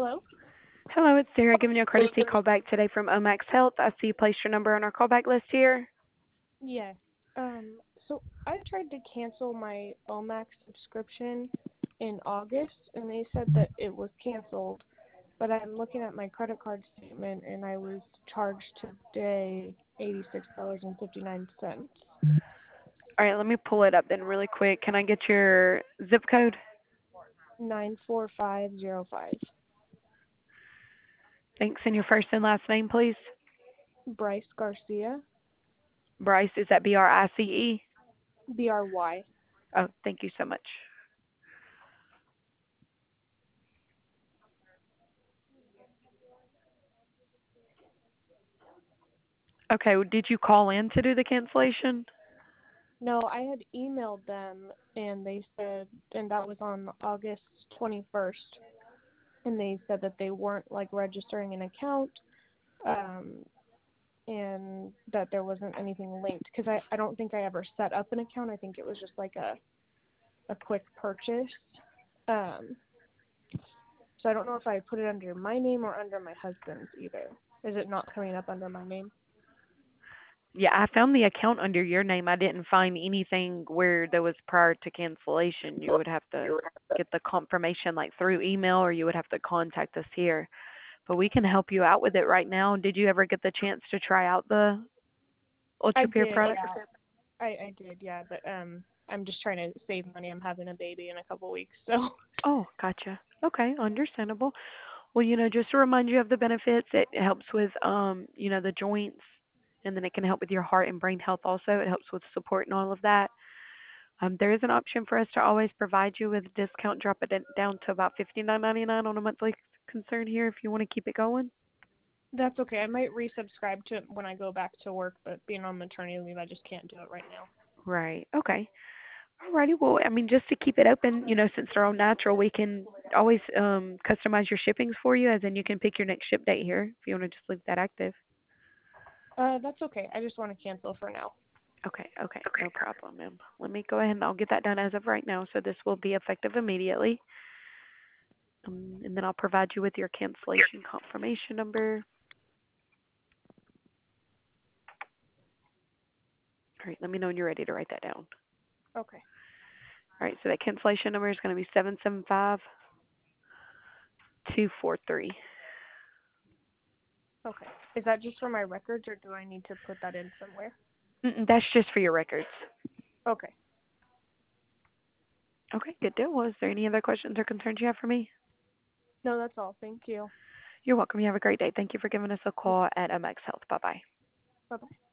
Hello? Hello, it's Sarah giving you a courtesy call back today from Omax Health. I see you placed your number on our callback list here. Yes. So I tried to cancel my Omax subscription in August, and they said that it was canceled. But I'm looking at my credit card statement, and I was charged today $86.59. All right, let me pull it up then really quick. Can I get your zip code? 94505. Thanks, and your first and last name, please. Bryce Garcia, Bryce, is that B-R-I-C-E? BRY. Oh, thank you so much. Okay, did you call in to do the cancellation? No, I had emailed them, and they said, and that was on August 21st, and they said that they weren't registering an account, and that there wasn't anything linked, because I don't think I ever set up an account. I think it was just like a quick purchase. So I don't know if I put it under my name or under my husband's either. Is it not coming up under my name? Yeah, I found the account under your name. I didn't find anything where there was prior to cancellation. You would have to get the confirmation through email, or you would have to contact us here. But we can help you out with it right now. Did you ever get the chance to try out the I UltraPure did, product? yeah. I did, yeah, but I'm just trying to save money. I'm having a baby in a couple weeks, so. Oh, gotcha. Okay, understandable. Well, just to remind you of the benefits, it helps with, the joints, and then it can help with your heart and brain health also. It helps with support and all of that. There is an option for us to always provide you with a discount, drop it down to about $59.99 on a monthly concern here if you want to keep it going. That's okay. I might resubscribe to it when I go back to work, but being on maternity leave, I just can't do it right now. Right. Okay. Alrighty. Well, I mean, just to keep it open, since they're all natural, we can always customize your shippings for you, as in you can pick your next ship date here if you want to just leave that active. That's okay. I just want to cancel for now. Okay. Okay. No problem, ma'am. Let me go ahead and I'll get that done as of right now. So this will be effective immediately. And then I'll provide you with your cancellation confirmation number. All right. Let me know when you're ready to write that down. Okay. All right. So that cancellation number is going to be 775243. Okay. Is that just for my records, or do I need to put that in somewhere? That's just for your records. Okay. Okay. Good deal. Well, is there any other questions or concerns you have for me? No, that's all. Thank you. You're welcome. You have a great day. Thank you for giving us a call at MX Health. Bye-bye. Bye-bye.